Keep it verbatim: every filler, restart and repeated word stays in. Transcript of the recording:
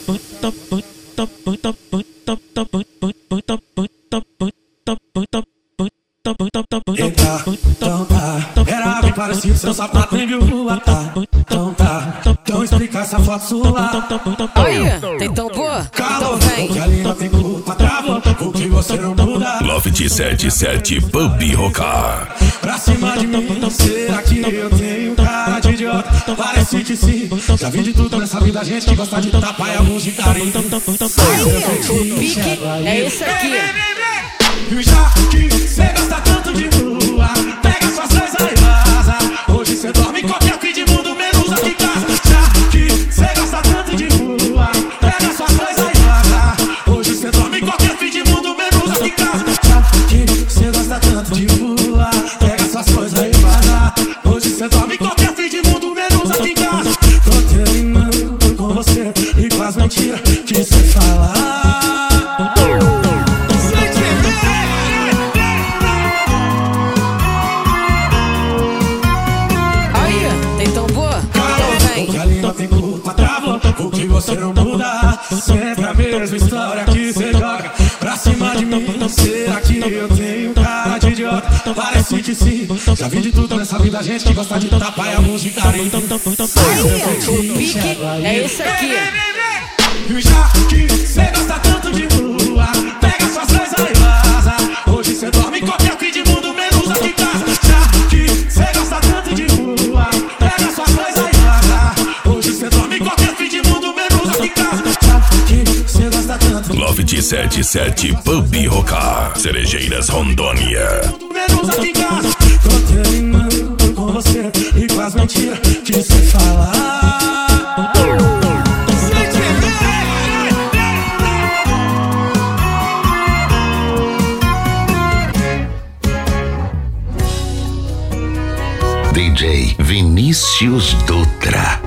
Eita, então tá, era bem parecido, seu sapato nem viu voar, tá? Então tá, então explica essa foto sua. Olha, tem tão boa? Então vem. Porque a língua tem culpa, travou, o que você não muda. Loft setenta e sete Pub Rocar. Pra cima de mim, será que eu tenho cara de idiota? Parece que sim, já vi de tudo nessa vida, gente que gosta de tapar e alguns de carinho. O pique é esse aqui. E já que cê gosta tanto de rua, pega suas coisas e vaza. Hoje cê dorme em qualquer fim de mundo, menos aqui em casa. Já que cê gosta tanto de rua, pega suas coisas e vaza. Hoje cê dorme em qualquer fim de mundo, menos aqui em casa. Já que cê gosta tanto de rua, pega suas coisas e vaza. Hoje cê dorme em qualquer fim de mundo, menos aqui em casa. Tô terminando com você e com as mentiras que cê fala. Tem culpa, travou, o que você não muda. Sempre a mesma história que cê joga pra cima de mim. Será que eu tenho cara de idiota? Parece que sim, já vi de tudo nessa vida, gente que gosta de tapar e alguns de carinho. O pique é esse aqui. E já que cê gosta tanto de rua, pega suas coisas e vaza. Hoje cê dorme em qualquer fim de mundo, menos aqui em casa. Já que cê gosta tanto de rua, pega suas coisas e vaza. Hoje cê dorme em qualquer fim de mundo, menos aqui em casa. Já que cê gosta tanto de Loft setenta e sete Pub Rocar, Cerejeiras, Rondônia. menos aqui em casa. Tô terminando com você e com as mentiras que cê fala. D J Vinícius Dutra.